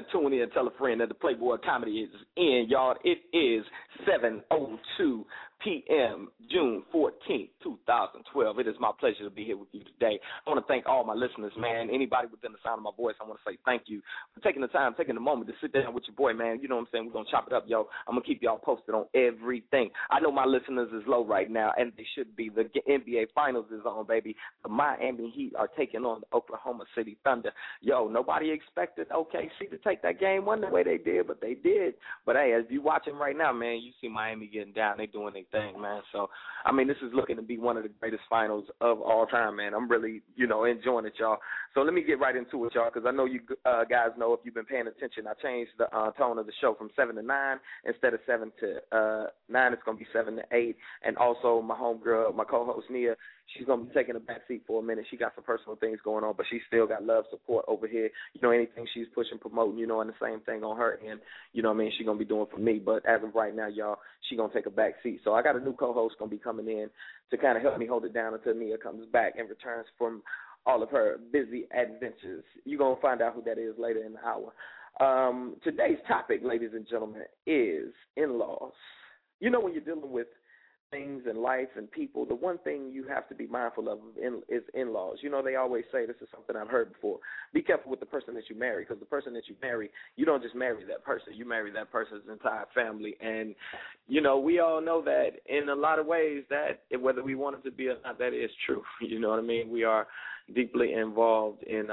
tune in, tell a friend that the Playboy Comedy is in, y'all. It is 7:02 p.m., June 14th, 2012. It is my pleasure to be here with you today. I want to thank all my listeners, man. Anybody within the sound of my voice, I want to say thank you for taking the time, taking the moment to sit down with your boy, man. You know what I'm saying? We're going to chop it up, yo. I'm going to keep y'all posted on everything. I know my listeners is low right now, and they should be. The NBA Finals is on, baby. The Miami Heat are taking on the Oklahoma City Thunder. Yo, nobody expected OKC to take that game one the way they did, but they did. But, hey, as you watching right now, man, you see Miami getting down. They doing their thing, man. So, I mean, this is looking to be one of the greatest finals of all time, man. I'm really, enjoying it, y'all. So let me get right into it, y'all, because I know you guys know if you've been paying attention, I changed the tone of the show from 7 to 9. Instead of 7 to 9, it's going to be 7 to 8. And also my homegirl, my co-host, Nia, she's going to be taking a back seat for a minute. She got some personal things going on, but she still got love, support over here. Anything she's pushing, promoting, and the same thing on her end, she's going to be doing for me. But as of right now, y'all, she's going to take a back seat. So I got a new co-host going to be coming in to kind of help me hold it down until Nia comes back and returns from all of her busy adventures. You're going to find out who that is later in the hour. Today's topic, ladies and gentlemen, is in-laws. When you're dealing with things in life and people, the one thing you have to be mindful of is in-laws. They always say, this is something I've heard before, be careful with the person that you marry, because the person that you marry, you don't just marry that person, you marry that person's entire family. And, we all know that in a lot of ways that whether we want it to be or not, that is true. You know what I mean? We are deeply involved in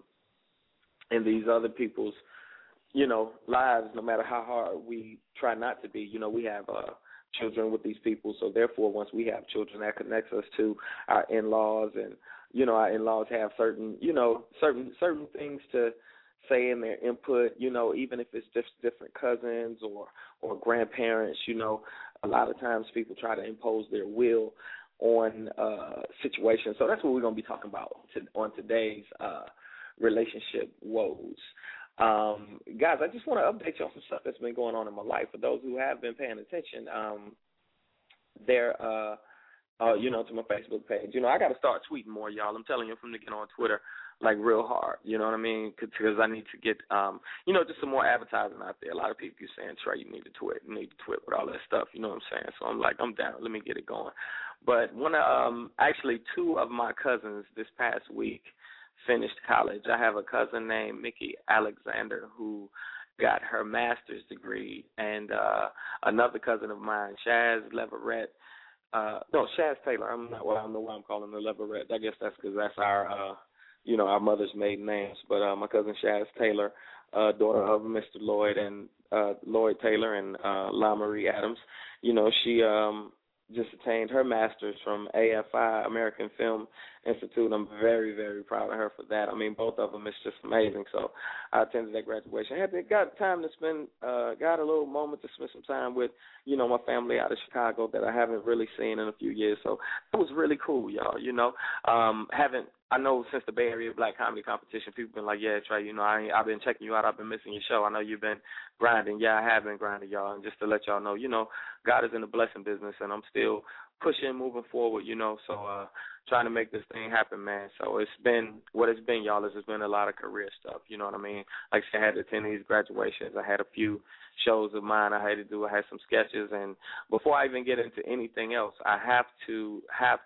these other people's, lives, no matter how hard we try not to be. We have children with these people, so therefore once we have children, that connects us to our in-laws, and our in-laws have certain things to say in their input, even if it's just different cousins or grandparents. A lot of times people try to impose their will on situations. So that's what we're going to be talking about on today's relationship woes. Guys, I just want to update you on some stuff that's been going on in my life. For those who have been paying attention, to my Facebook page. I got to start tweeting more, y'all. I'm telling you, I'm going to get on Twitter like real hard. You know what I mean? Because I need to get, just some more advertising out there. A lot of people keep saying, Trey, you need to tweet with all that stuff. You know what I'm saying? So I'm like, I'm down. Let me get it going. But actually, two of my cousins this past week finished college. I have a cousin named Mickey Alexander who got her master's degree, and another cousin of mine, Shaz Leverett. Shaz Taylor. I don't know why I'm calling her Leverett. I guess that's because that's our, our mother's maiden names. But my cousin Shaz Taylor, daughter of Mr. Lloyd and Lloyd Taylor and La Marie Adams. She just attained her master's from AFI, American Film Institute. I'm very, very proud of her for that. I mean, both of them is just amazing. So I attended that graduation. Got time to spend, got a little moment to spend some time with, my family out of Chicago that I haven't really seen in a few years. So it was really cool, y'all. I know since the Bay Area Black Comedy Competition, people been like, yeah, Trey, I've been checking you out. I've been missing your show. I know you've been grinding. Yeah, I have been grinding, y'all. And just to let y'all know, God is in the blessing business, and I'm still pushing, moving forward, so trying to make this thing happen, man. So it's been what it's been, y'all. It's been a lot of career stuff, you know what I mean? Like I said, I had to attend these graduations. I had a few shows of mine I had to do. I had some sketches. And before I even get into anything else, I have to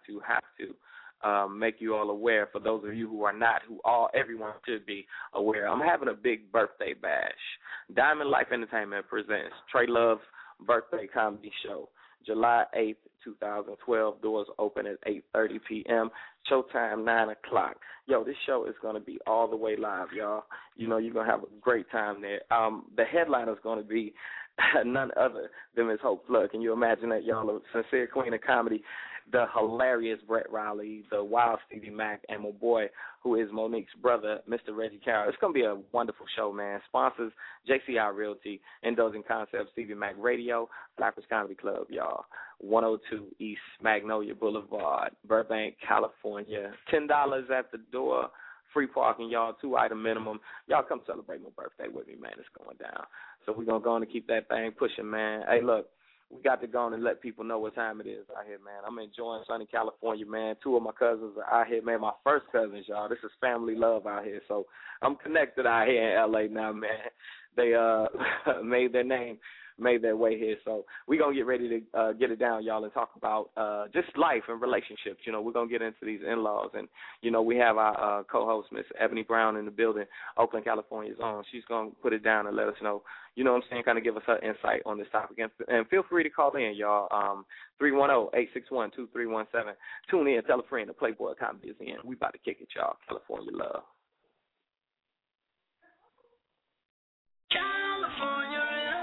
make you all aware, for those of you who are not, everyone should be aware. I'm having a big birthday bash. Diamond Life Entertainment presents Trey Love's birthday comedy show, July 8th, 2012. Doors open at 8:30 p.m. Showtime 9 o'clock. Yo, this show is going to be all the way live, y'all. You're going to have a great time there. The headliner is going to be none other than Ms. Hope Flood. Can you imagine that, y'all? A sincere queen of comedy, the hilarious Brett Riley, the wild Stevie Mack, and my boy, who is Monique's brother, Mr. Reggie Carroll. It's going to be a wonderful show, man. Sponsors, JCI Realty, Indulging Concepts, Stevie Mack Radio, Blackers Comedy Club, y'all. 102 East Magnolia Boulevard, Burbank, California. $10 at the door. Free parking, y'all, 2-item minimum. Y'all come celebrate my birthday with me, man. It's going down. So we're going to go on and keep that thing pushing, man. Hey, look, we got to go on and let people know what time it is out here, man. I'm enjoying sunny California, man. 2 of my cousins are out here, man. My first cousins, y'all. This is family love out here. So I'm connected out here in L.A. now, man. They made their way here. So we're going to get ready to get it down, y'all, and talk about just life and relationships. You know, we're going to get into these in-laws. And, you know, we have our co-host, Miss Ebony Brown, in the building, Oakland, California's own. She's going to put it down and let us know, you know what I'm saying, kind of give us her insight on this topic. And feel free to call in, y'all, 310-861-2317. Tune in, tell a friend, the Playboy Comedy is in. We about to kick it, y'all. California love. California.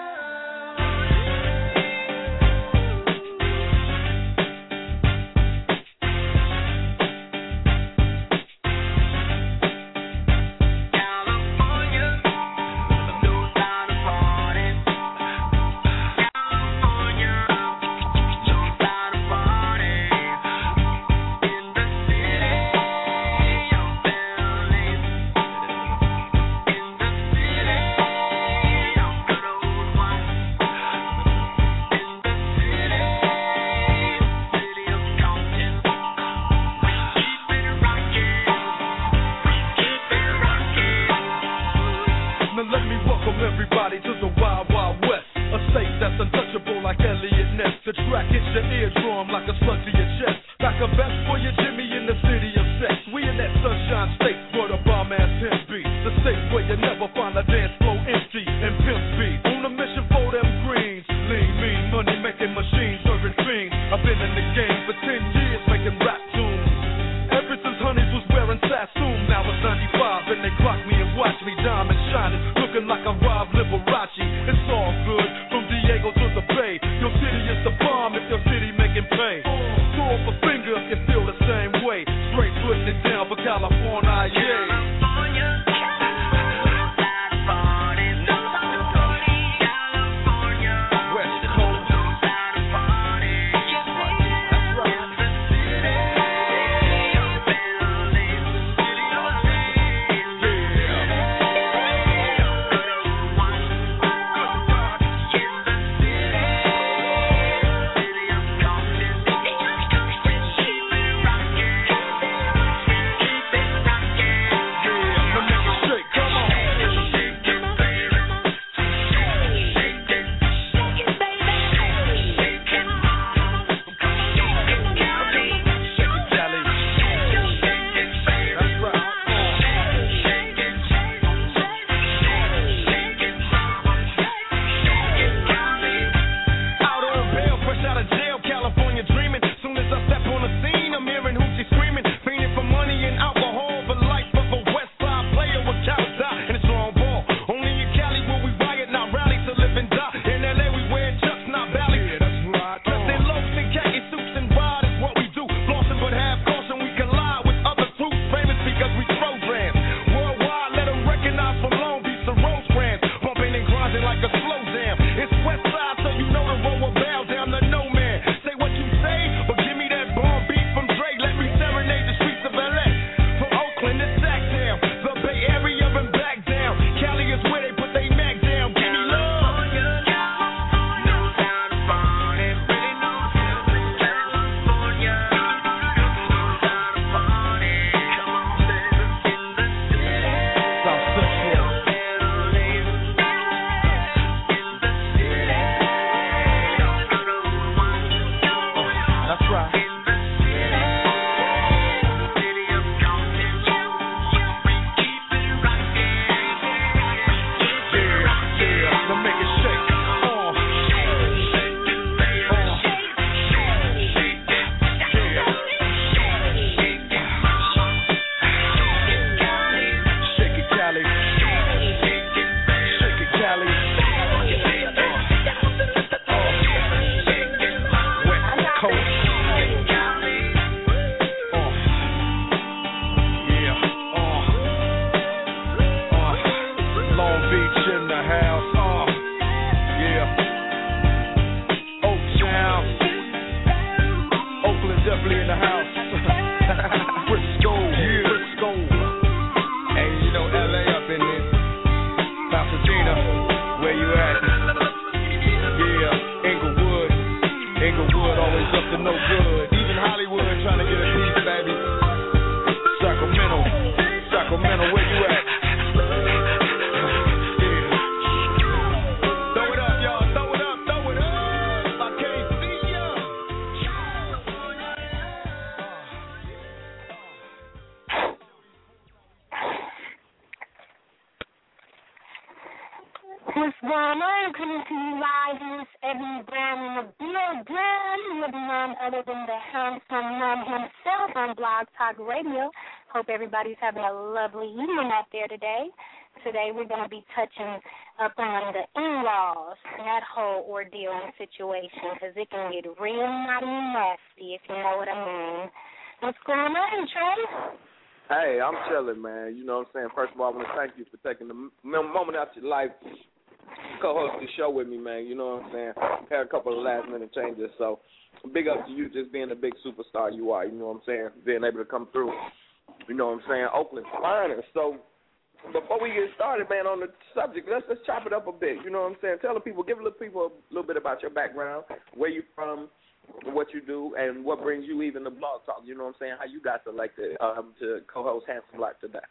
Everybody to the Wild Wild West, a state that's untouchable like Elliot Ness. The track hits your eardrum like a slug to your chest. Like a vest for your Jimmy in the city of sex. We in that sunshine state where the bomb ass him be. The state where you never find a dance floor empty and pimp speed. On a mission for them greens, lean, mean, money making machines, serving fiends. I've been in the game for 10 years making rap tunes. Ever since Honeys was wearing Sassoon, now it's 95 and they clock me and watch me diamond shining, looking like a Rob Liberace. It's all good from Diego to the Bay. Your city is the bomb if your city making pay. Throw up a finger if you feel the same way. Straight putting it down for California, yeah. Pasadena, where you at? Yeah, Inglewood. always up to no good. Even Hollywood trying to get a piece, baby. Sacramento, where you at? What's going on? Coming to you live, Miss Ebony Brown in the building with none other than the handsome man himself on Blog Talk Radio. Hope everybody's having a lovely evening out there today. Today we're going to be touching up on the in-laws and that whole ordeal and situation because it can get real naughty and nasty, if you know what I mean. What's going on, Trey? Hey, I'm chilling, man. You know what I'm saying? First of all, I want to thank you for taking the moment out your life to co-host the show with me, man. You know what I'm saying? Had a couple of last-minute changes, so big up to you just being the big superstar you are. You know what I'm saying? Being able to come through. You know what I'm saying? Oakland's finest. So before we get started, man, on the subject, let's chop it up a bit. You know what I'm saying? Tell the people, give the people a little bit about your background, where you from, what you do, and what brings you even to Blog Talk. You know what I'm saying? How you got selected to co-host Handsome Life today.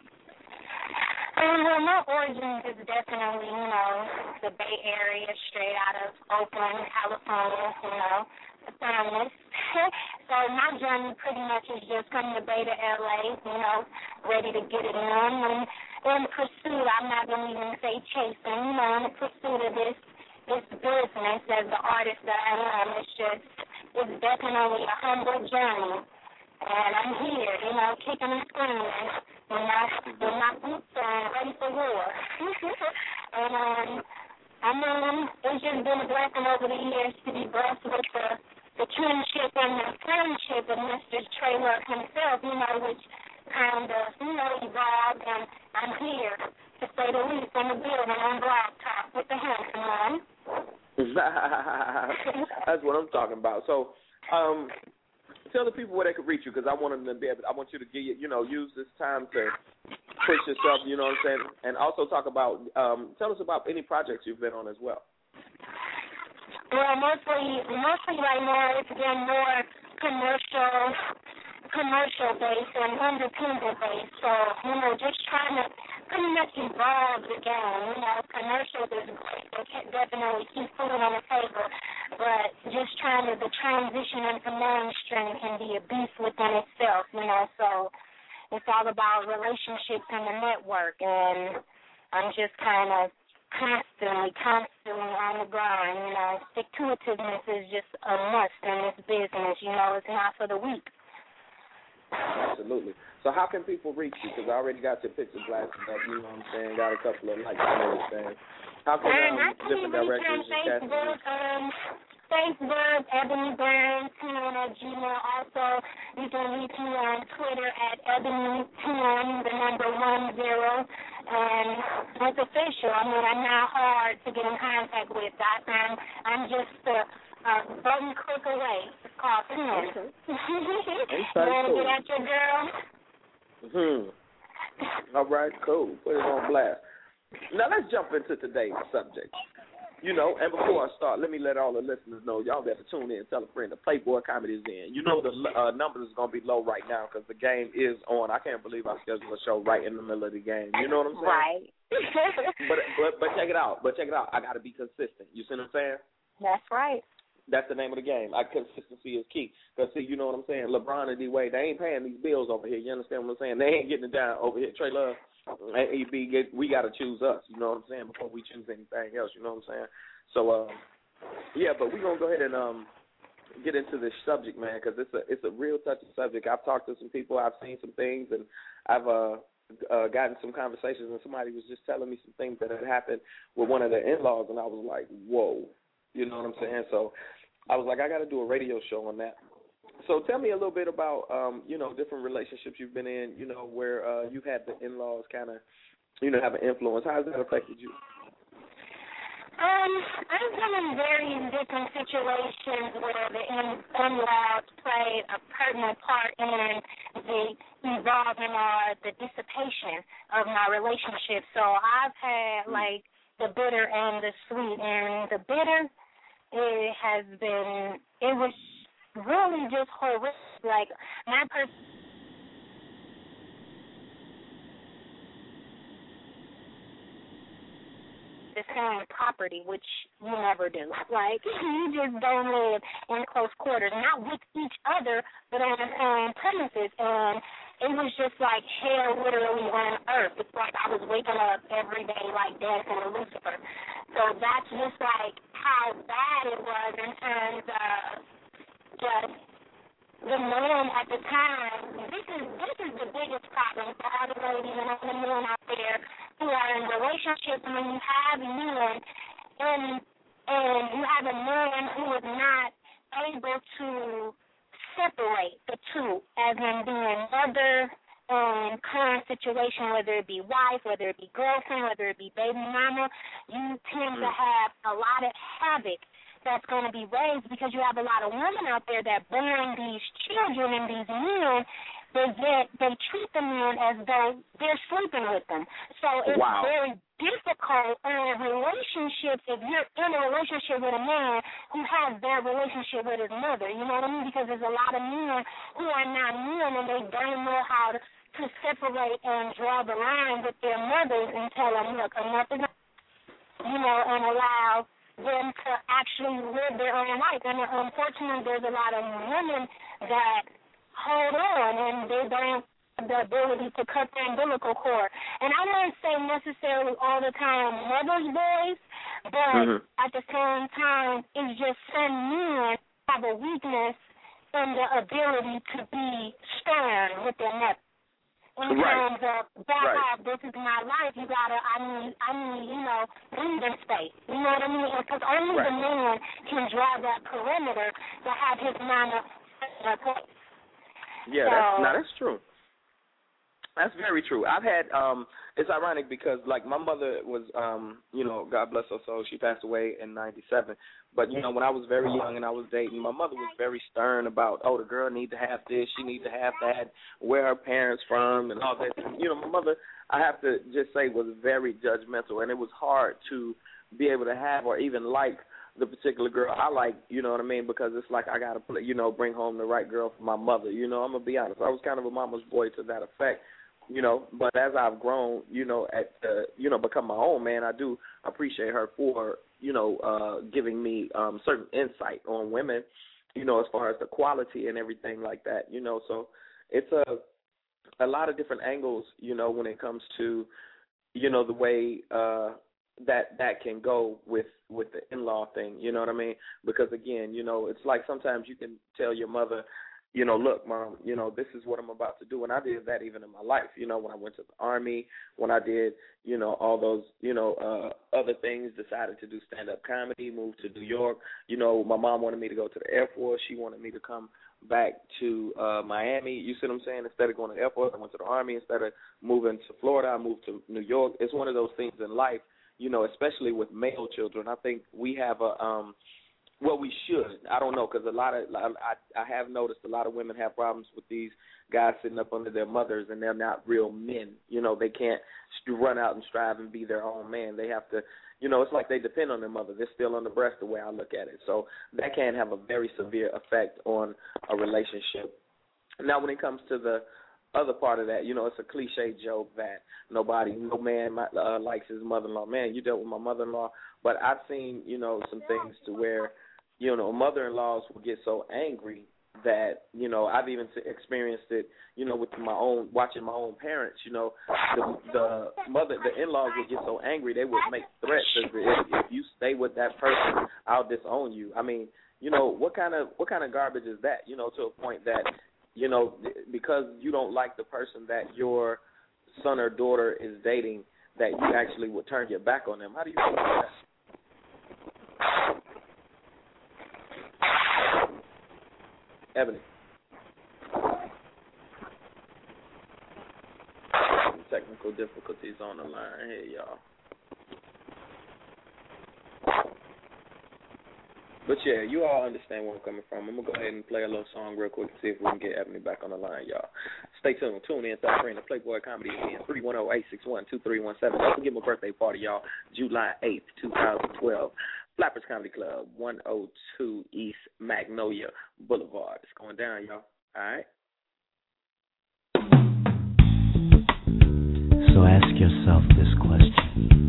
Well, my origins is definitely, the Bay Area, straight out of Oakland, California, the finest. So my journey pretty much is just coming to Bay to L.A., ready to get it on. And in pursuit, I'm not going to even say chasing, in the pursuit of this business as the artist that I am. It's definitely a humble journey. And I'm here, kicking and screaming with my boots on, ready for war. And, it's just been a blessing over the years to be blessed with the kinship and the friendship of Mr. Trey Love himself, which kind of, evolved. And I'm here, to say the least, in the building on Blog Talk with the handsome man. That's what I'm talking about. So, tell the people where they can reach you, because I want them to be able. I want you to get use this time to push yourself. You know what I'm saying, and also talk about. Tell us about any projects you've been on as well. Well, mostly right now it's been more commercial based and independent based. So just trying to pretty much evolve the game. Commercials is great. They can definitely keep food on the table. But just trying to, the transition into mainstream can be a beast within itself, So it's all about relationships and the network. And I'm just kind of constantly on the grind. Stick-to-itiveness is just a must in this business. It's not for the weak. Absolutely. So how can people reach you? Because I already got your picture blasted up, you know what I'm saying? Got a couple of likes and everything. How can different directors and Facebook, Ebony Brown 10 at Gmail. Also, you can reach me on Twitter at Ebony10, the number 10. And it's official. I'm not hard to get in contact with. I'm just a button click away. It's called Pen. You want to get at your girl? All right, cool. Put it on blast. Now let's jump into today's subject. And before I start, let me let all the listeners know, y'all better tune in and tell a friend the Playboy Comedy is in. The numbers is going to be low right now because the game is on. I can't believe I scheduled a show right in the middle of the game. You know what I'm saying? Right. but check it out. I got to be consistent. You see what I'm saying? That's right. That's the name of the game. Consistency is key. Because, see, you know what I'm saying? LeBron and D-Wade, they ain't paying these bills over here. You understand what I'm saying? They ain't getting it down over here. Trey Love, we got to choose us, you know what I'm saying, before we choose anything else, you know what I'm saying? So, but we're going to go ahead and get into this subject, man, because it's a real touchy subject. I've talked to some people. I've seen some things, and I've gotten some conversations, and somebody was just telling me some things that had happened with one of their in-laws, and I was like, whoa, you know what I'm saying? So I was like, I got to do a radio show on that. So tell me a little bit about, different relationships you've been in, where you've had the in-laws kind of, have an influence. How has that affected you? I've been in various different situations where the in-laws played a pertinent part in the evolving or the dissipation of my relationship. So I've had, the bitter and the sweet. And the bitter, it was really just horrific. Like, my person, the same property, which you never do. Like, you just don't live in close quarters, not with each other, but on the same premises. And it was just like hell literally on earth. It's like I was waking up every day like dancing with Lucifer. So that's just like how bad it was in terms of just the man at the time. This is the biggest problem for all the ladies and all the men out there who are in relationships. When you have men and you have a man who is not able to separate the two, as in being mother and current situation, whether it be wife, whether it be girlfriend, whether it be baby mama, you tend to have a lot of havoc that's going to be raised because you have a lot of women out there that born these children and these men, they treat the men as though they're sleeping with them. So it's very difficult in relationships if you're in a relationship with a man who has that relationship with his mother. You know what I mean? Because there's a lot of men who are not men and they don't know how to separate and draw the line with their mothers and tell them, look, enough is enough, and allow them to actually live their own life. And unfortunately, there's a lot of women that hold on and they don't have the ability to cut the umbilical cord. And I won't say necessarily all the time mother's boys, but at the same time, it's just some men have a weakness in the ability to be stern with their mother. In terms of this is my life, you gotta, I need, breathing space. You know what I mean? Because only the man can draw that perimeter to have his mama in a place. Yeah, that's true. That's very true. I've had, it's ironic because, like, my mother was, God bless her soul, she passed away in 97. But, when I was very young and I was dating, my mother was very stern about, the girl need to have this, she need to have that, where her parents from and all that. My mother, I have to just say, was very judgmental, and it was hard to be able to have or even like the particular girl I like, you know what I mean, because it's like I got to, bring home the right girl for my mother. I'm going to be honest. I was kind of a mama's boy to that effect. But as I've grown, become my own man, I do appreciate her for, giving me certain insight on women, as far as the quality and everything like that, So it's a lot of different angles, when it comes to, the way that can go with the in-law thing, you know what I mean? Because, again, it's like sometimes you can tell your mother, look, Mom, this is what I'm about to do. And I did that even in my life, when I went to the Army, when I did, all those, other things, decided to do stand-up comedy, moved to New York. My mom wanted me to go to the Air Force. She wanted me to come back to Miami. You see what I'm saying? Instead of going to the Air Force, I went to the Army. Instead of moving to Florida, I moved to New York. It's one of those things in life, especially with male children. I think we have we should. I don't know, because I have noticed a lot of women have problems with these guys sitting up under their mothers, and they're not real men. They can't run out and strive and be their own man. They have to, it's like they depend on their mother. They're still on the breast the way I look at it. So that can have a very severe effect on a relationship. Now, when it comes to the other part of that, it's a cliche joke that no man likes his mother-in-law. Man, you dealt with my mother-in-law. But I've seen, some things to where, mother-in-laws will get so angry that, I've even experienced it, with watching my own parents, the in-laws would get so angry they would make threats as if you stay with that person, I'll disown you. I mean, what kind of garbage is that, to a point that, because you don't like the person that your son or daughter is dating, that you actually would turn your back on them. How do you feel about that? Ebony. Technical difficulties on the line. Hey, y'all. But, yeah, you all understand where I'm coming from. I'm going to go ahead and play a little song real quick and see if we can get Ebony back on the line, y'all. Stay tuned. Tune in. Start bringing the Playboy Comedy again. 310-861-2317. Don't forget my birthday party, y'all. July 8th, 2012. Flappers Comedy Club, 102 East Magnolia Boulevard. It's going down, y'all. All right? So ask yourself this question.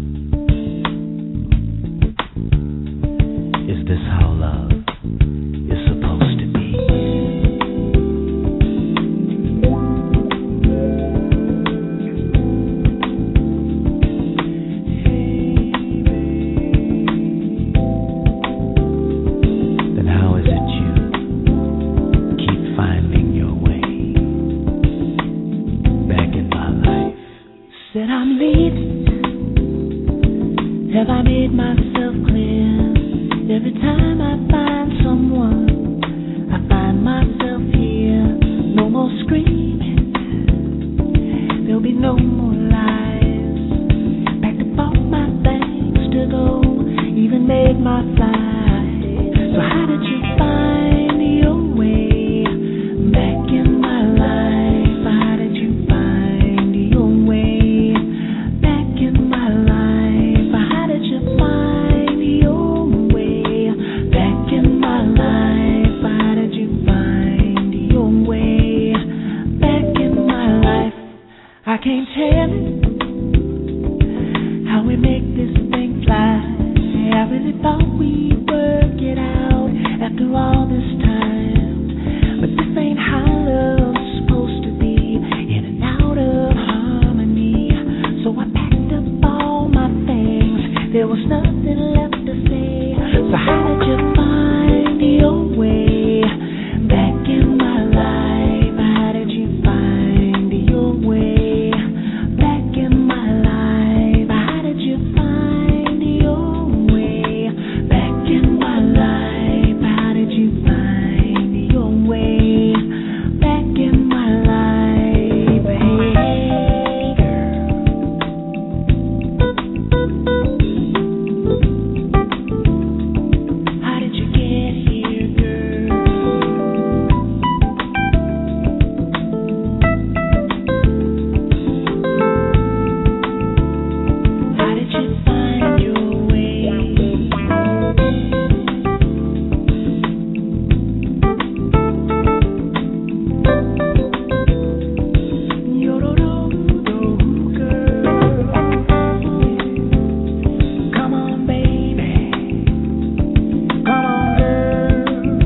Is this how love is supposed to be? Then how is it you keep finding your way back in my life? Said I'm leaving. Have I made myself clear? Every time I find someone, I find myself here. No more screaming. There'll be no more lies. Packed up all my things to go. Even made my flight. So how did you find your way back in my life? How did you find your way back in my life? How did you find your way back in my life? How did you find your way back in my life? I can't tell it how we make this thing fly. I really thought we'd work it out after all this time, but this ain't how love's supposed to be, in and out of harmony. So I packed up all my things, there was nothing left to say. So how did you find your way back in my life? How did you find your way back in my life? How did you find your way back in my life? How did you find your way back in my life? Hey, girl. How did you get here, girl? How did you find your way? Come on, baby. Come on, girl.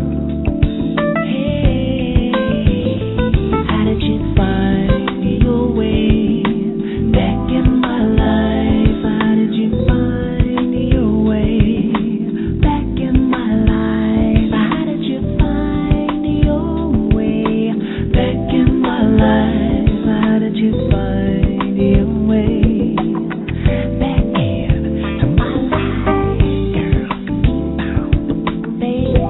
Hey, how did you find your way back in my life? How did you find your way back in my life? How did you find your way back in my life? How did you find your way back into my life, girl? Baby,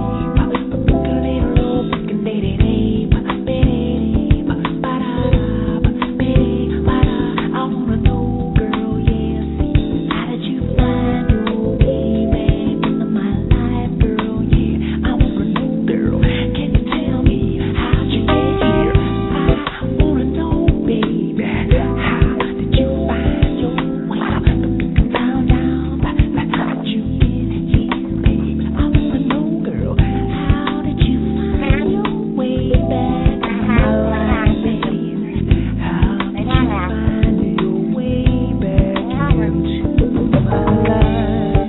I wanna know, girl, yeah, see, how did you find your way back into my life, girl, yeah, I wanna know, girl, can you tell me how'd you get here? I wanna know, baby, how did you find your way down, how'd you get here, baby? I wanna know, girl, how did you find your way back in my life, baby? How did you find your way back into my life?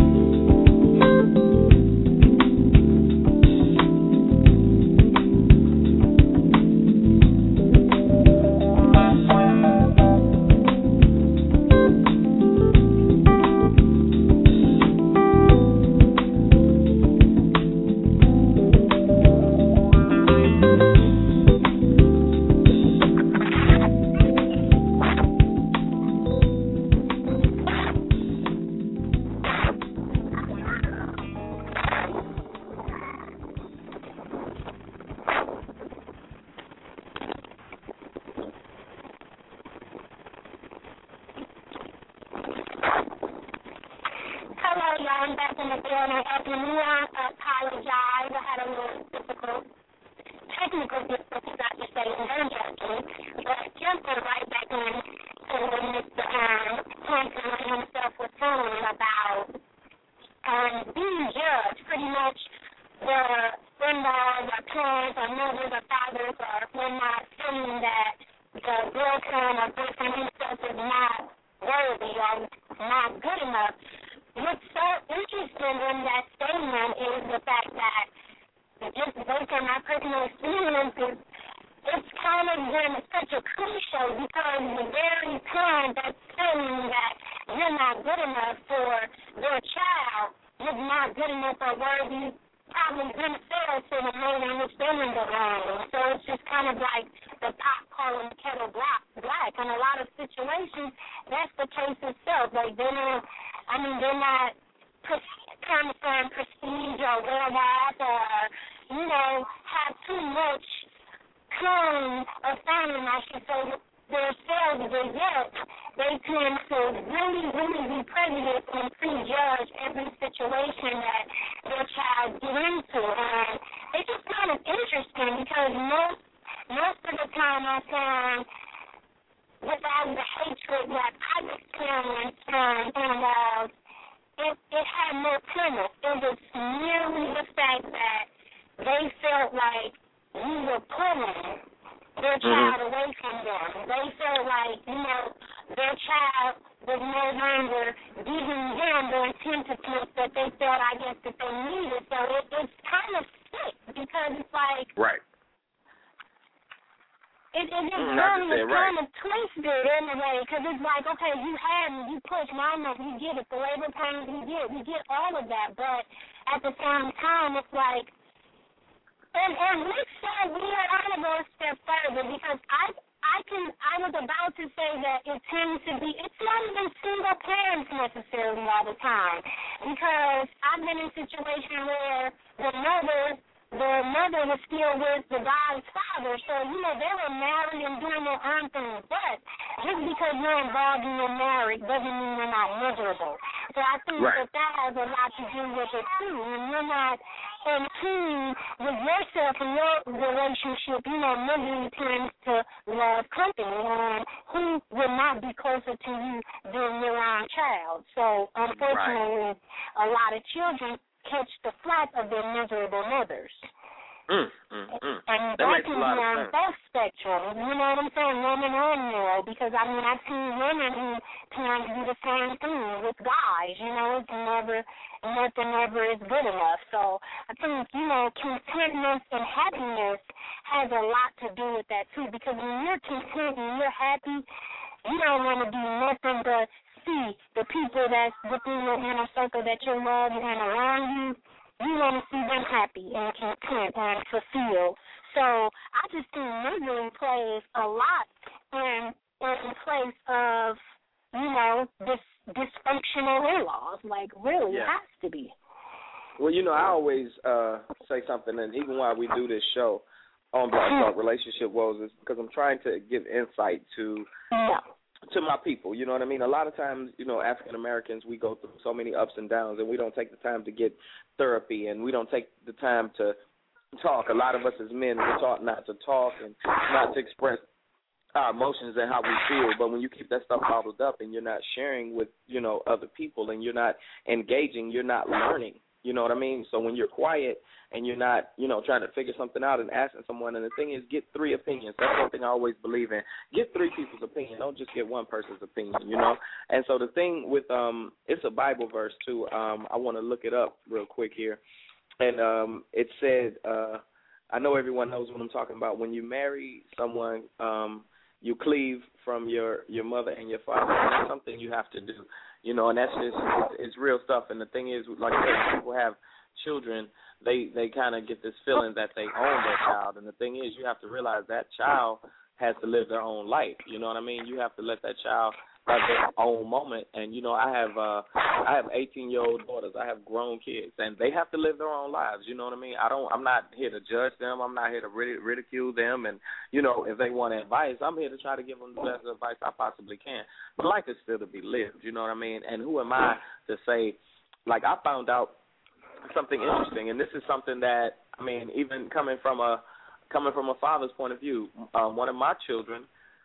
Hello, y'all. I'm back in the building. After me, I apologize. I had a little technical difficulties, I should say, in joking. But jumping right back in to what Mr. Hanson himself was saying about and being judged. Pretty much the in-laws or parents or mothers or fathers or we're not feeling that the girlfriend or boyfriend himself is not worthy or not good enough. What's so interesting in that statement is the fact that, just based on my personal experiences, it's kind of been such a cliche because the very parent that's saying that you're not good enough for their child is not good enough or worthy probably themselves for the mode in which they're in the wrong. So it's just kind of like the pot calling the kettle black. In a lot of situations, that's the case itself. Like, they're not trying to find prestige or whereabouts or, have too much claim or fame, I should say, themselves, but yet they tend to really, really be prejudiced and prejudge every situation that their child get into. And it's just kind of interesting because most of the time I find without the hatred that I've experienced and it had no premise. It was merely the fact that they felt like we were pulling their child away from them. They felt like, their child was no longer giving them the attentiveness that they felt, I guess, that they needed. So it's kind of sick because it's like... Right. It's kind of twisted in a way because it's like, okay, you had me, you pushed my enough, you get it, the labor pains, we get all of that, but at the same time, it's like, and let's say we are going to go a step further because I was about to say that it tends to be, it's not even single parents necessarily all the time because I've been in a situation where the mother was still with the guy's father, so, they were married and doing their own thing, but just because you're involved in your marriage doesn't mean you're not miserable. So I think that has a lot to do with it, too. When you're not in tune with yourself and your relationship, misery tends to love company, and who would not be closer to you than your own child? So, unfortunately, a lot of children catch the flat of their miserable mothers. That And that can be on both spectrums, you know what I'm saying, women and male, because, I've seen women who tend to do the same thing with guys, nothing ever is good enough. So I think, contentment and happiness has a lot to do with that, too, because when you're content and you're happy, you don't want to do nothing but see the people that's within your inner circle that you love and around you. You want to see them happy and content and fulfilled. So I just think misery plays a lot in place of, this dysfunctional in-laws. Like, really, it has to be. Well, I always say something, and even while we do this show on Black Talk Relationship Woes, is because I'm trying to give insight to my people, you know what I mean? A lot of times, African Americans, we go through so many ups and downs, and we don't take the time to get therapy, and we don't take the time to talk. A lot of us as men, we're taught not to talk and not to express our emotions and how we feel. But when you keep that stuff bottled up and you're not sharing with, other people, and you're not engaging, you're not learning. You know what I mean? So when you're quiet and you're not, trying to figure something out and asking someone, and the thing is, get 3 opinions. That's one thing I always believe in. Get 3 people's opinion. Don't just get one person's opinion, And so the thing with, it's a Bible verse, too. I want to look it up real quick here. And it said, I know everyone knows what I'm talking about. When you marry someone, you cleave from your mother and your father. And that's something you have to do. And that's just, it's real stuff. And the thing is, like I said, when people have children, they kind of get this feeling that they own their child. And the thing is, you have to realize that child has to live their own life. You know what I mean? You have to let that child have their own moment. And, I have 18-year-old daughters. I have grown kids, and they have to live their own lives. You know what I mean? I'm not here to judge them. I'm not here to ridicule them. And, if they want advice, I'm here to try to give them the best advice I possibly can. But life is still to be lived. You know what I mean? And who am I to say, like, I found out something interesting, and this is something that, even coming from a father's point of view, one of my children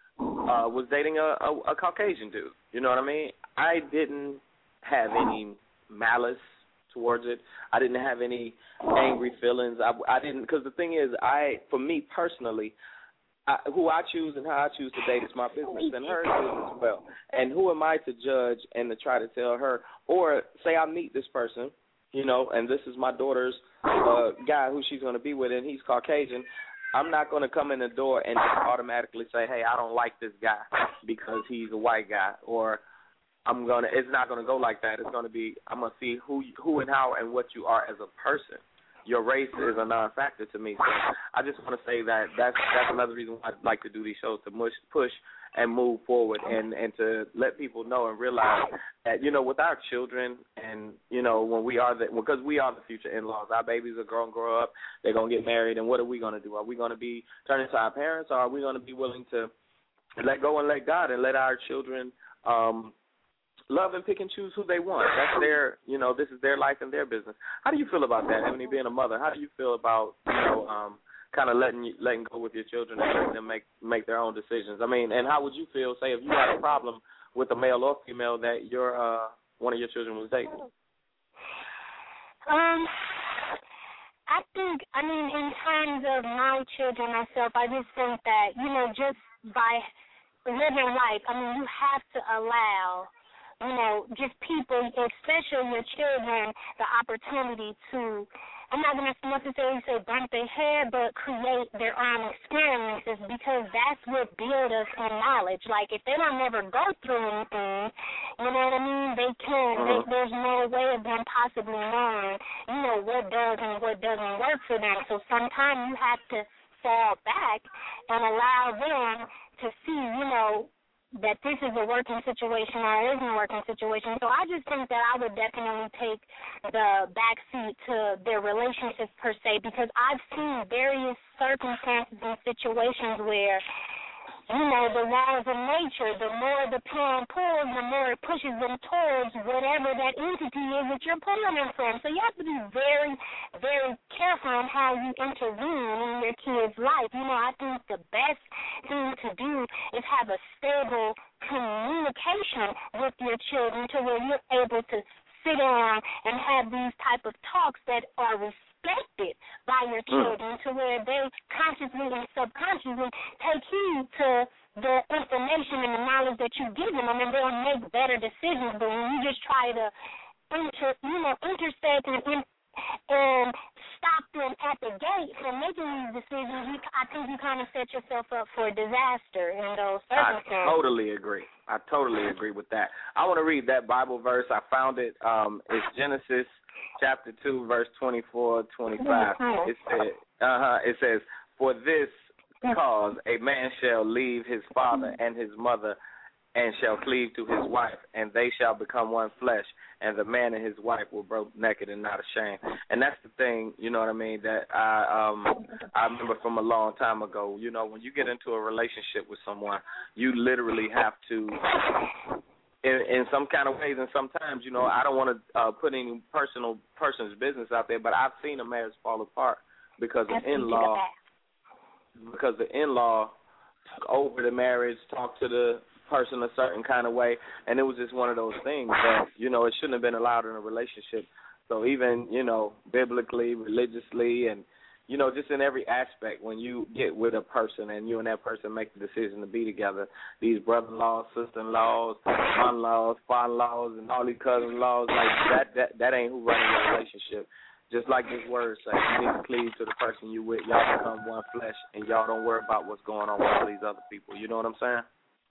was dating a Caucasian dude. You know what I mean? I didn't have any malice towards it. I didn't have any angry feelings. I didn't, because the thing is, for me personally, who I choose and how I choose to date is my business, and hers is as well. And who am I to judge and to try to tell her, or say I meet this person, you know, and this is my daughter's guy who she's going to be with, and he's Caucasian. I'm not going to come in the door and just automatically say, hey, I don't like this guy because he's a white guy, or it's not going to go like that. It's going to be, I'm going to see who and how and what you are as a person. Your race is a non-factor to me. So I just want to say that's another reason why I like to do these shows, to push and move forward, and to let people know and realize that, you know, with our children, and, you know, because we are the future in-laws. Our babies are going to grow up, they're going to get married, and what are we going to do? Are we going to be turning to our parents, or are we going to be willing to let go and let God and let our children love and pick and choose who they want? That's their, you know, this is their life and their business. How do you feel about that, Ebony, being a mother? How do you feel about, you know, kind of letting go with your children and letting them make their own decisions? I mean, and how would you feel, say, if you had a problem with a male or female that your one of your children was dating? I think, I mean, in terms of my children myself, I just think that, you know, just by living life, I mean, you have to allow, you know, just people, especially your children, the opportunity to, I'm not going to necessarily say bump their head, but create their own experiences, because that's what builds us in knowledge. Like, if they don't ever go through anything, you know what I mean, they can't, there's no way of them possibly knowing, you know, what does and what doesn't work for them. So sometimes you have to fall back and allow them to see, you know, that this is a working situation or it isn't a working situation. So I just think that I would definitely take the backseat to their relationships per se, because I've seen various circumstances and situations where, you know, the laws of nature, the more the parent pulls, the more it pushes them towards whatever that entity is that you're pulling them from. So you have to be very, very careful on how you intervene in your kid's life. You know, I think the best thing to do is have a stable communication with your children to where you're able to sit down and have these type of talks that are respected by your children, to where they consciously and subconsciously take heed to the information and the knowledge that you give them, and then they'll make better decisions. But when you just try to intersect and stop them at the gate from making these decisions, I think you kind of set yourself up for a disaster in those circumstances. I totally agree with that. I want to read that Bible verse. I found it. It's Genesis chapter 2, verse 24, 25. It says, for this cause a man shall leave his father and his mother and shall cleave to his wife, and they shall become one flesh, and the man and his wife will both naked and not ashamed. And that's the thing, you know what I mean, that I remember from a long time ago. You know, when you get into a relationship with someone, you literally have to, in some kind of ways, and sometimes, you know, I don't want to put any person's business out there, but I've seen a marriage fall apart because of in-law, because the in-law took over the marriage, talked to the person a certain kind of way, and it was just one of those things that, you know, it shouldn't have been allowed in a relationship. So even, you know, biblically, religiously, and, you know, just in every aspect, when you get with a person and you and that person make the decision to be together, these brother-in-laws, sister-in-laws, son-in-laws, father-in-laws, and all these cousin-in-laws, like that ain't who running your relationship. Just like this word says, you need to cleave to the person you with. Y'all become one flesh, and y'all don't worry about what's going on with all these other people. You know what I'm saying?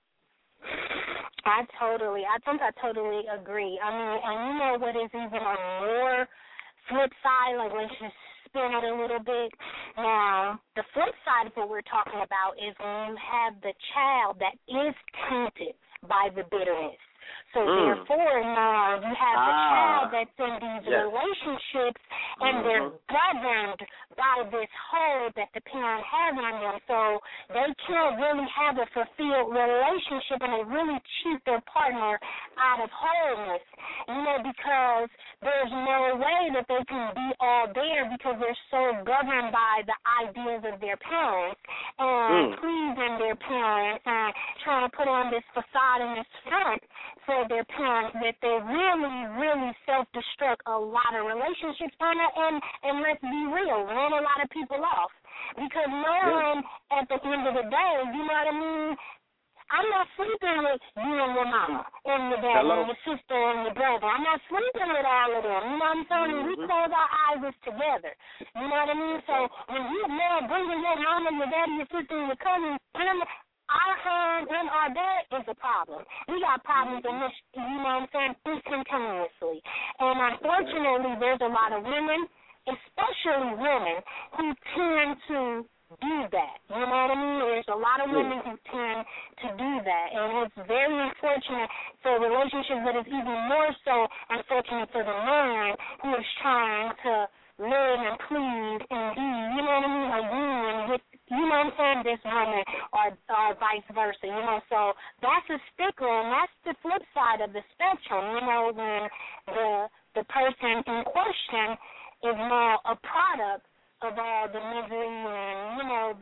I think I totally agree. I mean, and you know what is even a more flip side? Like, let's just spin it a little bit. Now, the flip side of what we're talking about is when you have the child that is tainted by the bitterness. So therefore, now you have the child that's in these relationships, and they're governed by this hold that the parent has on them. So they can't really have a fulfilled relationship, and they really cheat their partner out of wholeness, you know, because there's no way that they can be all there because they're so governed by the ideas of their parents and pleasing their parents and trying to put on this facade and this front. So tell their parents that they really, really self-destruct a lot of relationships and let's be real, run a lot of people off. Because knowing at the end of the day, you know what I mean, I'm not sleeping with you and your mama and your dad and your sister and your brother. I'm not sleeping with all of them. You know what I'm saying? We close our eyes together. You know what I mean? So when you're now bringing your mama, your daddy, your sister, and your cousin, our hand in our bed is a problem. We got problems in this, you know what I'm saying, instantaneously. And unfortunately, there's a lot of women, especially women, who tend to do that. You know what I mean? There's a lot of women who tend to do that, and it's very unfortunate for relationships, but it's even more so unfortunate for the man who is trying to live and plead and be, you know what I mean, a union with, you know what I'm saying, this woman or vice versa, you know. So that's a stickler, and that's the flip side of the spectrum, you know, when the person in question is now a product of all the misery and, you know,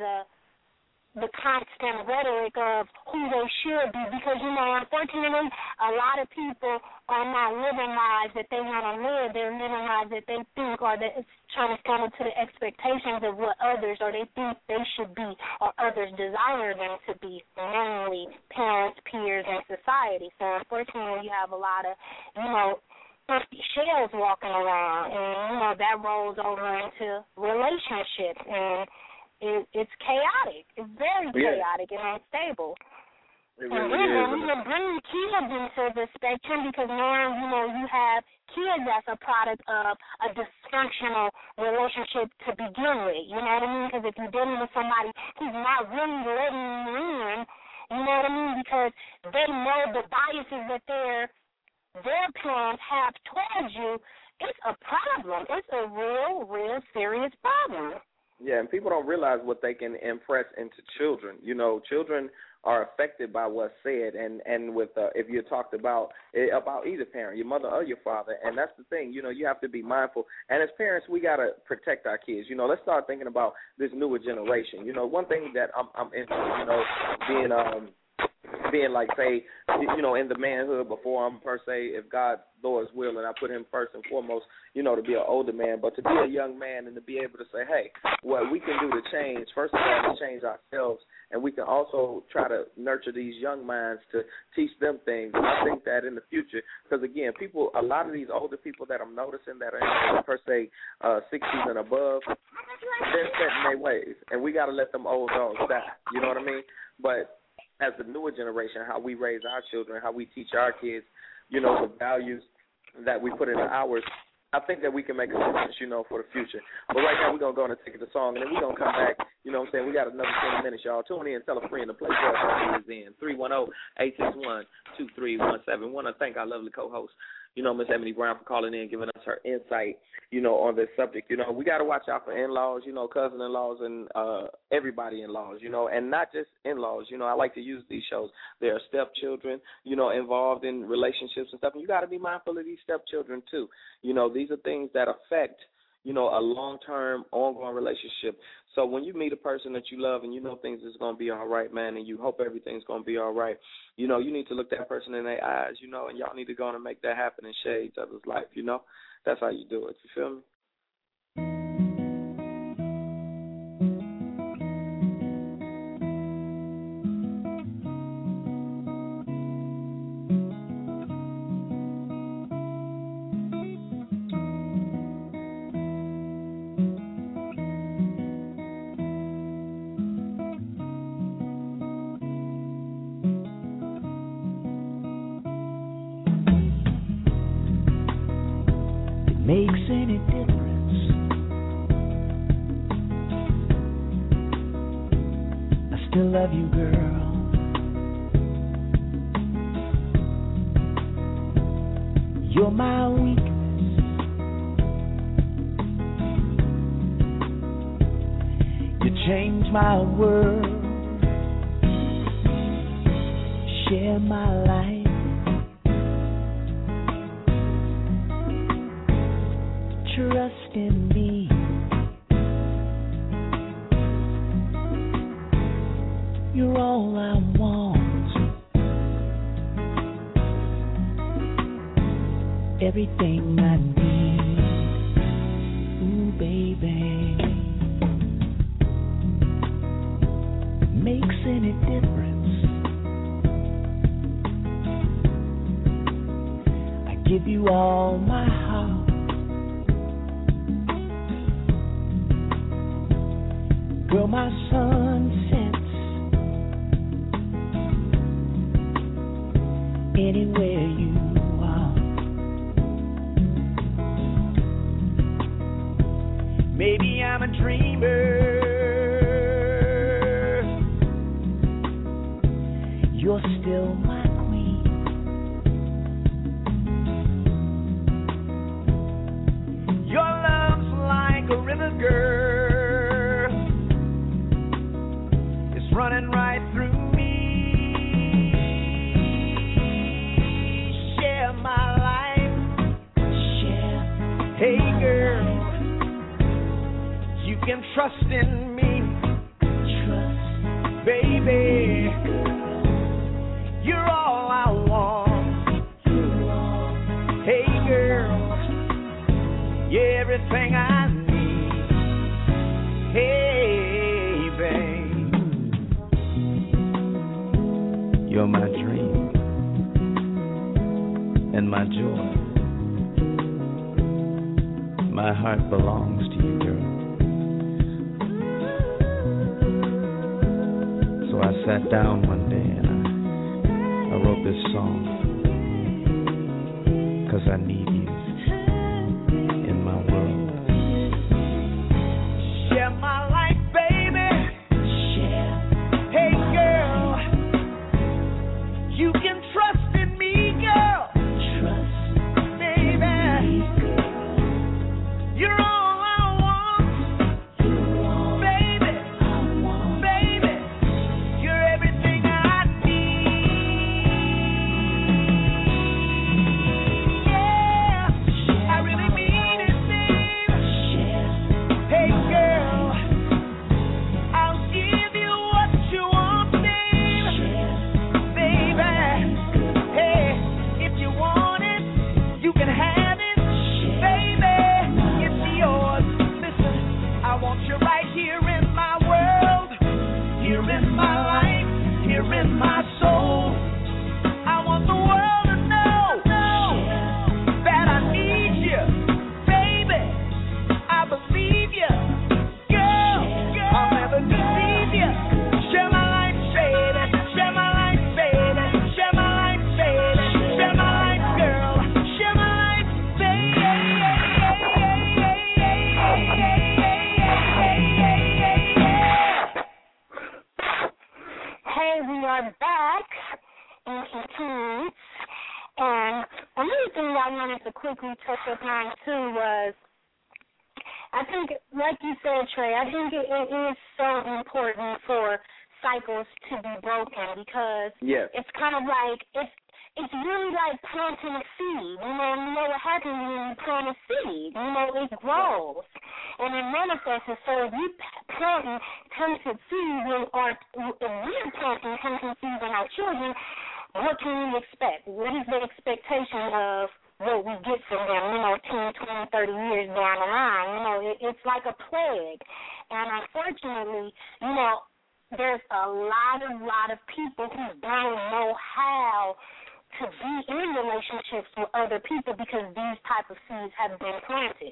the constant rhetoric of who they should be. Because, you know, unfortunately, a lot of people are not living lives that they want to live. They're living lives that they think or that it's trying to stand up to the expectations of what others or they think they should be or others desire them to be, mainly parents, peers, and society. So, unfortunately, you have a lot of, you know, empty shells walking around, and, you know, that rolls over into relationships, and it's chaotic. It's very chaotic and unstable. And then we can bring kids into the spectrum because now, you know, you have kids that's a product of a dysfunctional relationship to begin with. You know what I mean? Because if you're dealing with somebody who's not really letting you in, you know what I mean? Because they know the biases that their parents have towards you, it's a problem. It's a real serious problem. Yeah, and people don't realize what they can impress into children. You know, children are affected by what's said, and with if you talked about either parent, your mother or your father, and that's the thing. You know, you have to be mindful. And as parents, we gotta protect our kids. You know, let's start thinking about this newer generation. You know, one thing that I'm into, you know, being like, say, you know, in the manhood before I'm per se, if God, Lord's will, and I put him first and foremost, you know, to be an older man, but to be a young man and to be able to say, hey, what we can do to change, first of all, to change ourselves, and we can also try to nurture these young minds to teach them things. And I think that in the future, because, again, a lot of these older people that I'm noticing that are in, per se, 60s and above, they're set in their ways, and we got to let them old dogs die. You know what I mean? But as the newer generation, how we raise our children, how we teach our kids, you know, the values that we put into ours, I think that we can make a difference, you know, for the future. But right now we're going to go on and take the song, and then we're going to come back, you know what I'm saying? We got another 20 minutes, y'all. Tune in, tell a friend to play for us is in 310-861-2317. Want to thank our lovely co-host, you know, Miss Ebony Brown, for calling in, giving us her insight, you know, on this subject. You know, we got to watch out for in-laws, you know, cousin-in-laws and everybody in-laws, you know, and not just in-laws. You know, I like to use these shows. There are stepchildren, you know, involved in relationships and stuff, and you got to be mindful of these stepchildren too. You know, these are things that affect, you know, a long-term, ongoing relationship. So when you meet a person that you love and you know things is going to be all right, man, and you hope everything's going to be all right, you know, you need to look that person in their eyes, you know, and y'all need to go on and make that happen and share each other's life, you know. That's how you do it. You feel me? Makes any difference? I still love you, girl. You're my weakness. You change my world. Share my life. Trust in me. You're all I want. Girl, my sun sets anywhere you are. Maybe I'm a dreamer. You're still my queen. Your love's like a river, girl. It's running right through me. Share my life. Share. Hey, girl, you can trust in me. Trust, baby. You're all I want. Hey, girl, you're everything I need. Hey, babe, you're my dream and my joy. My heart belongs to you, girl. So I sat down one day and I wrote this song, 'cause I need you in my world. Share my life, baby. Share. Hey, girl, you can trust in me, girl. Trust, baby. You're all I want. Baby. I want. Baby. You're everything I quickly touch upon too was, I think, like you said, Trey, I think it is so important for cycles to be broken, because it's kind of like, it's really like planting a seed. You know what happens when you plant a seed. It grows and it manifests. So if you planting comes to seeds, or if we're planting comes to seeds in our children, what can we expect? What is the expectation of what we get from them, 10, 20, 30 years down the line? It's like a plague. And unfortunately, there's a lot of people who don't know how to be in relationships with other people because these type of seeds have been planted.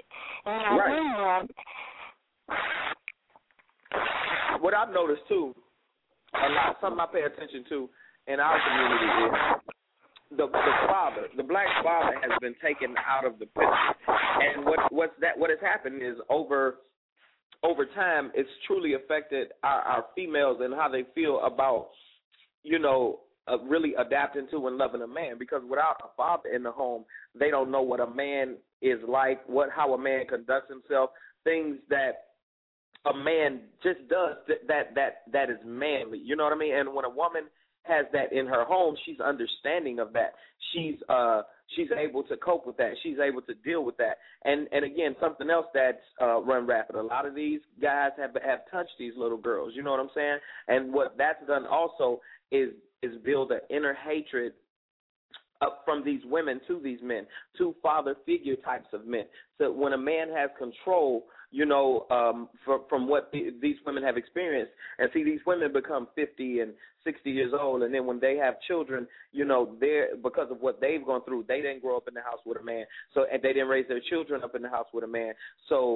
What I've noticed too, a lot, something I pay attention to in our community is the father, the black father, has been taken out of the picture. And what has happened is over time, it's truly affected our females and how they feel about, really adapting to and loving a man, because without a father in the home, they don't know what a man is like, how a man conducts himself, things that a man just does that is manly. You know what I mean? And when a woman has that in her home, she's understanding of that. She's able to cope with that. She's able to deal with that. And again, something else that's run rapid. A lot of these guys have touched these little girls. You know what I'm saying? And what that's done also is build an inner hatred up from these women to these men, to father figure types of men. So when a man has control, from what these women have experienced, and see these women become 50 and 60 years old, and then when they have children, they're, because of what they've gone through, they didn't grow up in the house with a man, and they didn't raise their children up in the house with a man. So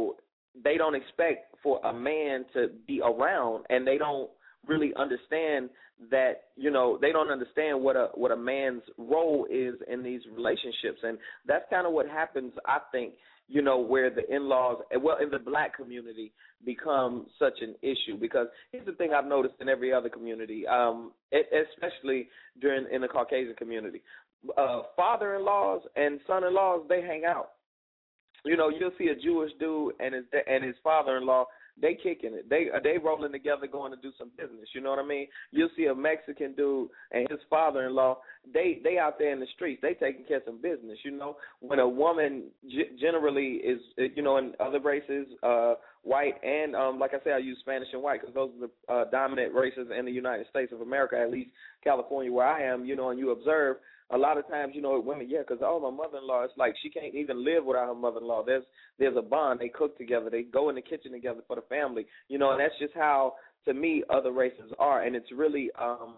they don't expect for a man to be around, and they don't really understand that, they don't understand what a man's role is in these relationships. And that's kind of what happens, I think, where the in-laws, well, in the black community, become such an issue. Because here's the thing I've noticed in every other community, especially in the Caucasian community. Father-in-laws and son-in-laws, they hang out. You'll see a Jewish dude and his father-in-law, they kicking it. They rolling together, going to do some business. You know what I mean? You'll see a Mexican dude and his father-in-law. They out there in the streets. They taking care of some business. When a woman generally is, in other races, white and like I said, I use Spanish and white because those are the dominant races in the United States of America, at least California where I am. And you observe. A lot of times, women, because my mother-in-law, it's like she can't even live without her mother-in-law. There's a bond. They cook together. They go in the kitchen together for the family. And that's just how, to me, other races are. And it's really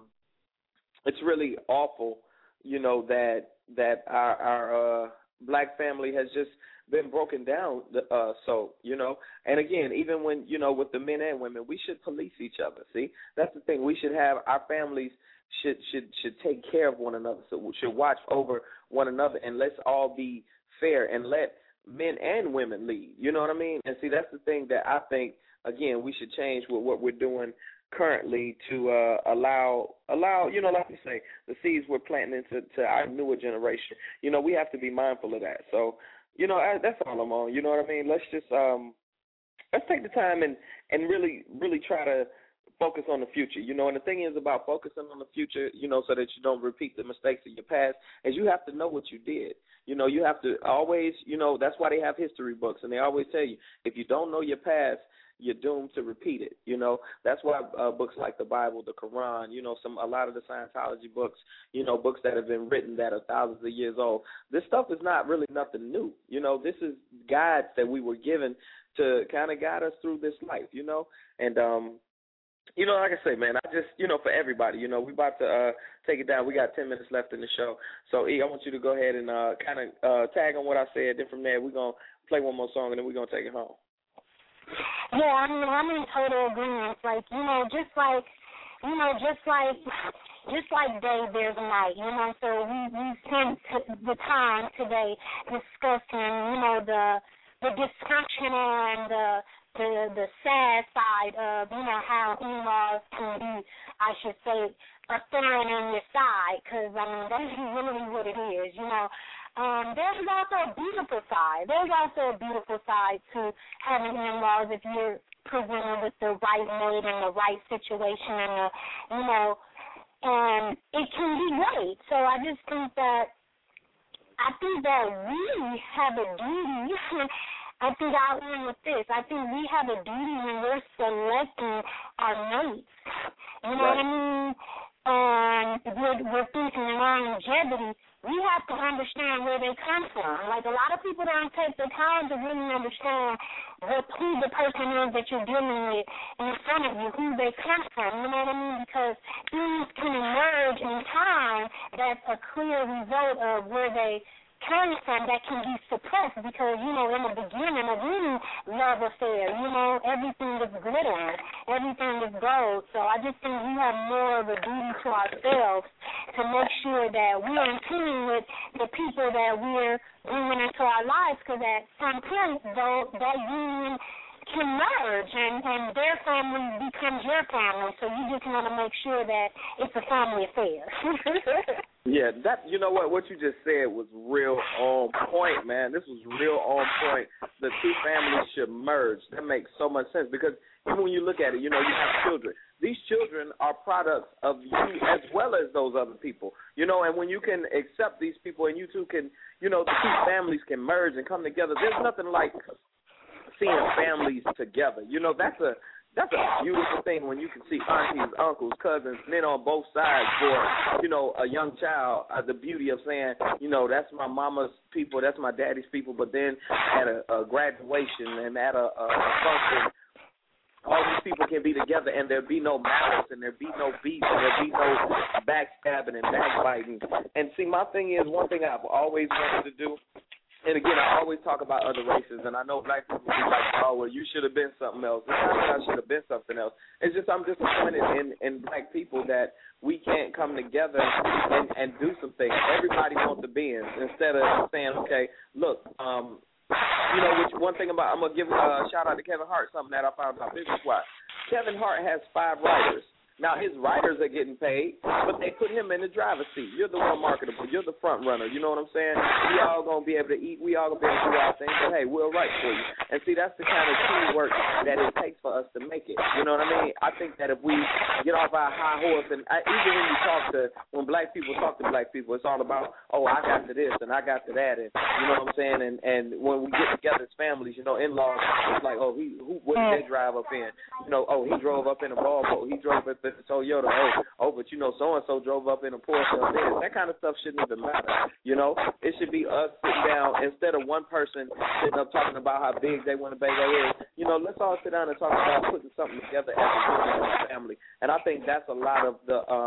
awful, that our black family has just been broken down. And again, even when, with the men and women, we should police each other. See, that's the thing. We should have our families should take care of one another. So we should watch over one another, and let's all be fair and let men and women lead. You know what I mean? And see, that's the thing that I think, again, we should change with what we're doing currently to allow, like you say, the seeds we're planting into our newer generation. We have to be mindful of that. So, that's all I'm on. You know what I mean? Let's just let's take the time and really, really try to focus on the future, and the thing is about focusing on the future, so that you don't repeat the mistakes of your past, is you have to know what you did. You have to always, that's why they have history books, and they always tell you, if you don't know your past, you're doomed to repeat it. That's why books like the Bible, the Quran, a lot of the Scientology books, books that have been written that are thousands of years old. This stuff is not really nothing new. This is guides that we were given to kind of guide us through this life, and like I say, man, I just, for everybody, we about to take it down. We got 10 minutes left in the show. So, E, I want you to go ahead and kind of tag on what I said. Then from there, we're going to play one more song, and then we're going to take it home. Yeah, I'm in total agreement. Like, just like day, there's night, So we spent the time today discussing, the dysfunctional and the sad side of, how in-laws can be, I should say, a thorn in your side, because, that's really what it is, There's also a beautiful side. There's also a beautiful side to having in-laws if you're presented with the right mate and the right situation and, and it can be great. So I just think that we have a duty. I think I'll end with this. I think we have a duty when we're selecting our mates. You know what I mean? And we're thinking longevity. We have to understand where they come from. Like, a lot of people don't take the time to really understand who the person is that you're dealing with in front of you, who they come from. You know what I mean? Because things can emerge in time that's a clear result of where they came from that can be suppressed because, in the beginning of any love affair, everything is glittering, everything is gold. So I just think we have more of a duty to ourselves to make sure that we're in tune with the people that we're bringing into our lives, because at some point, though, that union can merge and their family becomes your family. So you just want to make sure that it's a family affair. Yeah, what you just said was real on point, man. This was real on point. The two families should merge. That makes so much sense because even when you look at it, you have children. These children are products of you as well as those other people, and when you can accept these people and you two can, the two families can merge and come together, there's nothing like seeing families together. That's a beautiful thing when you can see aunties, uncles, cousins, men on both sides for, a young child. The beauty of saying, that's my mama's people, that's my daddy's people, but then at a graduation and at a function, all these people can be together and there'll be no malice and there'll be no beef and there'll be no backstabbing and backbiting. And see, my thing is, one thing I've always wanted to do And again, I always talk about other races, and I know black people be like, oh, well, you should have been something else. It's not that I should have been something else. It's just I'm disappointed in black people that we can't come together and do some things. Everybody wants to be in instead of saying, okay, look, which one thing about, I'm going to give a shout out to Kevin Hart, something that I found out business-wise. Kevin Hart has 5 writers. Now, his writers are getting paid, but they put him in the driver's seat. You're the one marketable. You're the front runner. You know what I'm saying? We all going to be able to eat. We all going to be able to do our thing. But, hey, we'll write for you. And, see, that's the kind of teamwork that it takes for us to make it. You know what I mean? I think that if we get off our high horse, and even when black people talk to black people, it's all about, oh, I got to this and I got to that. And, you know what I'm saying? And when we get together as families, in-laws, it's like, oh, what did they drive up in? Oh, he drove up in a Volvo. He drove up in a Toyota. But so-and-so drove up in a Porsche or this. That kind of stuff shouldn't even matter. It should be us sitting down instead of one person sitting up talking about how big they want to be they is. Let's all sit down and talk about putting something together as a unit, as a family. And I think that's a lot of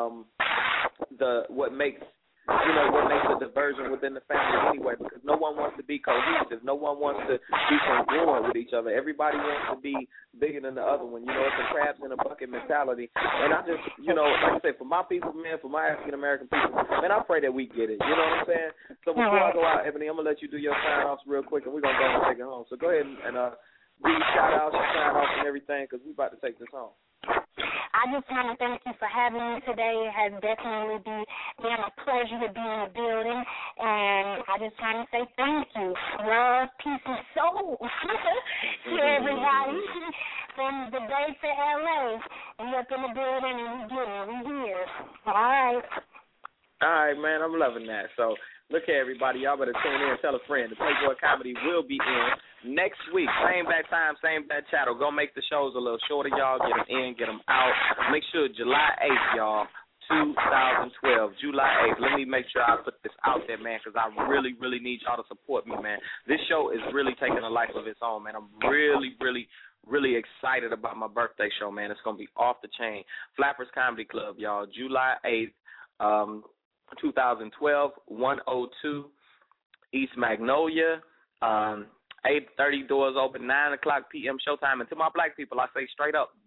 what makes a diversion within the family anyway, because no one wants to be cohesive. No one wants to be congruent with each other. Everybody wants to be bigger than the other one. It's a crabs in a bucket mentality. And I just, like I say, for my people, man, for my African-American people, man, I pray that we get it. You know what I'm saying? So before I go out, Ebony, I'm going to let you do your sign-offs real quick, and we're going to go and take it home. So go ahead and do your shout-outs, your sign-offs, and everything, because we're about to take this home. I just want to thank you for having me today. It has definitely been a pleasure to be in the building, and I just want to say thank you. Love, peace, and soul to everybody from the Bay to L.A. We up in the building, and we here. All right, man, I'm loving that. So look here, everybody. Y'all better tune in and tell a friend. The Playboy Comedy will be in next week. Same bad time, same bad channel. Go make the shows a little shorter, y'all. Get them in, get them out. Make sure July 8th, y'all, 2012, July 8th. Let me make sure I put this out there, man, because I really, really need y'all to support me, man. This show is really taking a life of its own, man. I'm really, really, really excited about my birthday show, man. It's going to be off the chain. Flappers Comedy Club, y'all, July 8th, 2012, 102 East Magnolia, 8:30 doors open, 9 o'clock p.m. showtime. And to my black people, I say straight up,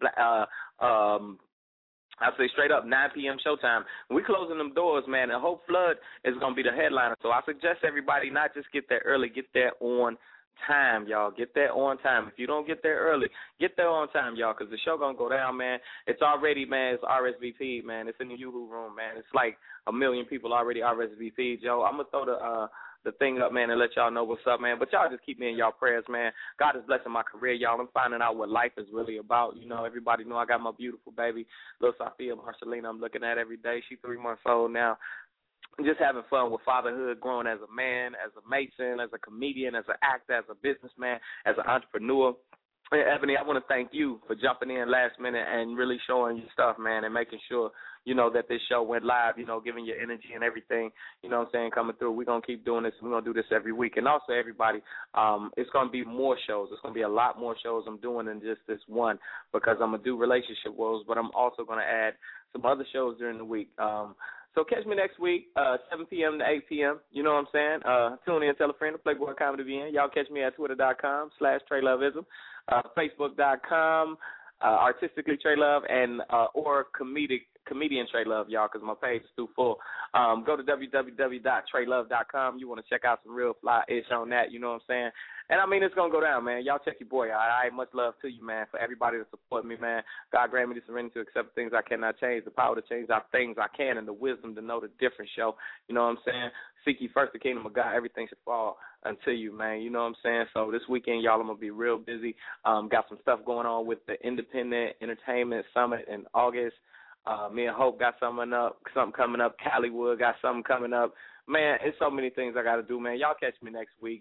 9 p.m. showtime. We closing them doors, man, and Hope Flood is going to be the headliner. So I suggest everybody not just get there early, get there on time, y'all. Get there on time. If you don't get there early, get there on time, y'all, because the show going to go down, man. It's already, man, it's RSVP, man. It's in the Yoo-Hoo room, man. It's like 1 million people already RSVP'd, yo. I'm going to throw the thing up, man, and let y'all know what's up, man. But y'all just keep me in y'all prayers, man. God is blessing my career, y'all. I'm finding out what life is really about. Everybody know I got my beautiful baby, little Sophia Marcelina, I'm looking at every day. She's 3 months old now. Just having fun with fatherhood, growing as a man, as a Mason, as a comedian, as an actor, as a businessman, as an entrepreneur. And Ebony, I want to thank you for jumping in last minute and really showing your stuff, man, and making sure, that this show went live, giving your energy and everything, coming through. We're going to keep doing this. We're going to do this every week. And also, everybody, it's going to be more shows. It's going to be a lot more shows I'm doing than just this one, because I'm going to do relationship roles, but I'm also going to add some other shows during the week. So catch me next week, 7 p.m. to 8 p.m. You know what I'm saying? Tune in, tell a friend, the Playboy Comedy VN. Y'all catch me at twitter.com/TreyLoveism, Facebook.com, Artistically Trey Love, and or Comedian Trey Love, y'all, because my page is too full. Go to www.treylove.com. You want to check out some real fly-ish on that, you know what I'm saying? And, it's going to go down, man. Y'all check your boy out. All right, much love to you, man, for everybody to support me, man. God grant me the serenity to accept things I cannot change, the power to change out things I can, and the wisdom to know the difference, yo. You know what I'm saying? Seek ye first the kingdom of God. Everything should fall unto you, man. You know what I'm saying? So this weekend, y'all, I'm going to be real busy. Got some stuff going on with the Independent Entertainment Summit in August. Me and Hope got something coming up. Calliewood got something coming up. Man, it's so many things I got to do, man. Y'all catch me next week.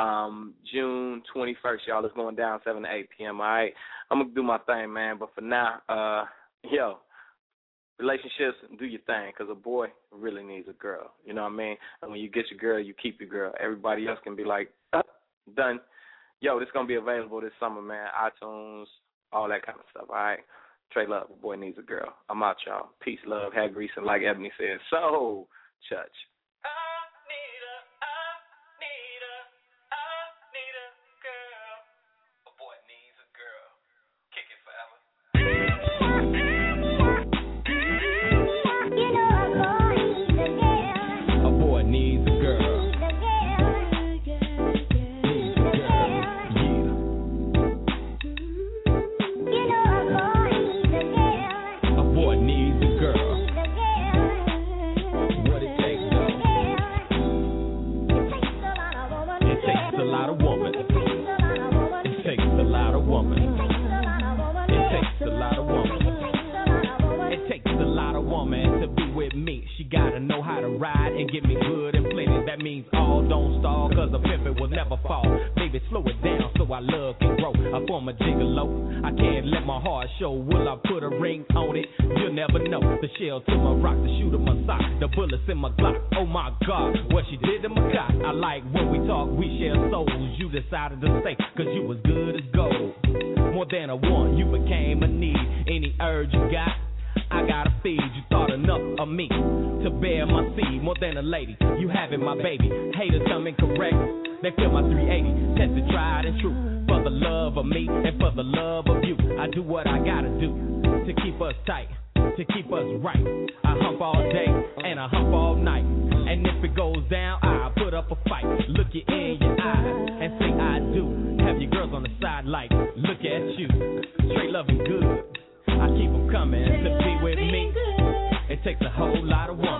June 21st, y'all. It's going down 7 to 8 p.m., all right? I'm going to do my thing, man. But for now, relationships, do your thing, because a boy really needs a girl. You know what I mean? And when you get your girl, you keep your girl. Everybody else can be like, done. Yo, this going to be available this summer, man. iTunes, all that kind of stuff, all right? Trey Love, a boy needs a girl. I'm out, y'all. Peace, love, hair grease, and like Ebony said, so, church. so I love can grow. A former gigolo, I can't let my heart show. Will I put a ring on it? You'll never know. The shell to my rock, the shoot of my sock, the bullets in my Glock. Oh my God, what she did to my cock. I like when we talk, we share souls. You decided to stay, cause you was good as gold. More than a want, you became a need. Any urge you got, I gotta feed. You thought enough of me to bear my seed. More than a lady, you having my baby. Haters come incorrect, they feel my 380. Tested, tried, and true. For the love of me and for the love of you, I do what I gotta do to keep us tight, to keep us right. I hump all day and I hump all night. And if it goes down, I'll put up a fight. Look you in your eyes and say I do. Have your girls on the side like, look at you. Straight loving good, I keep them coming to be with me. It takes a whole lot of woman.